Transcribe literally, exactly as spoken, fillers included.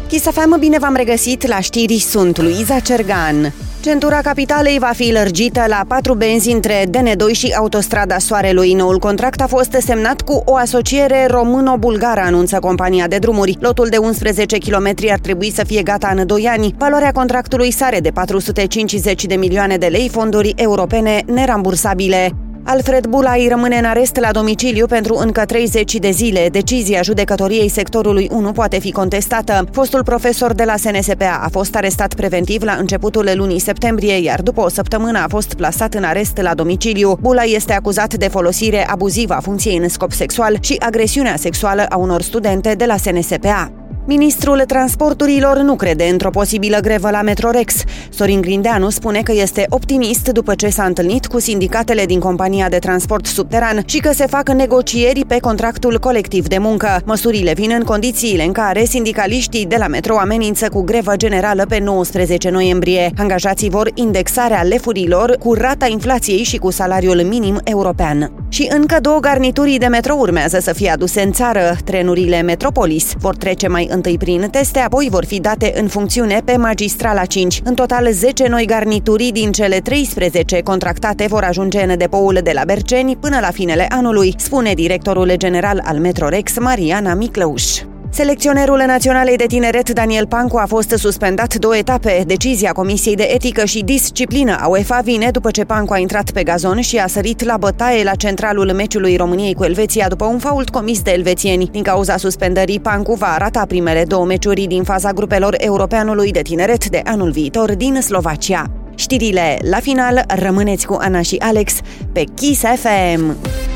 Kiss F M, bine v-am regăsit la știri, sunt Luiza Cergan. Centura capitalei va fi lărgită la patru benzi între D N doi și Autostrada Soarelui. Noul contract a fost semnat cu o asociere româno-bulgară, anunță compania de drumuri. Lotul de unsprezece kilometri ar trebui să fie gata în doi ani. Valoarea contractului sare de patru sute cincizeci de milioane de lei, fonduri europene nerambursabile. Alfred Bulai rămâne în arest la domiciliu pentru încă treizeci de zile. Decizia judecătoriei sectorului unu poate fi contestată. Fostul profesor de la S N S P A a fost arestat preventiv la începutul lunii septembrie, iar după o săptămână a fost plasat în arest la domiciliu. Bulai este acuzat de folosire abuzivă a funcției în scop sexual și agresiunea sexuală a unor studente de la S N S P A. Ministrul Transporturilor nu crede într-o posibilă grevă la Metrorex. Sorin Grindeanu spune că este optimist după ce s-a întâlnit cu sindicatele din compania de transport subteran și că se fac negocieri pe contractul colectiv de muncă. Măsurile vin în condițiile în care sindicaliștii de la Metro amenință cu grevă generală pe nouăsprezece noiembrie. Angajații vor indexarea lefurilor cu rata inflației și cu salariul minim european. Și încă două garnituri de metro urmează să fie aduse în țară. Trenurile Metropolis vor trece mai întâi prin teste, apoi vor fi date în funcțiune pe Magistrala cinci. În total, zece noi garnituri din cele treisprezece contractate vor ajunge în depoul de la Berceni până la finele anului, spune directorul general al Metrorex, Mariana Miclăuș. Selecționerul Naționalei de Tineret Daniel Pancu a fost suspendat două etape. Decizia Comisiei de Etică și Disciplină a UEFA vine după ce Pancu a intrat pe gazon și a sărit la bătaie la centralul meciului României cu Elveția după un fault comis de elvețieni. Din cauza suspendării, Pancu va arata primele două meciuri din faza grupelor Europeanului de Tineret de anul viitor din Slovacia. Știrile la final, rămâneți cu Ana și Alex pe Kiss F M.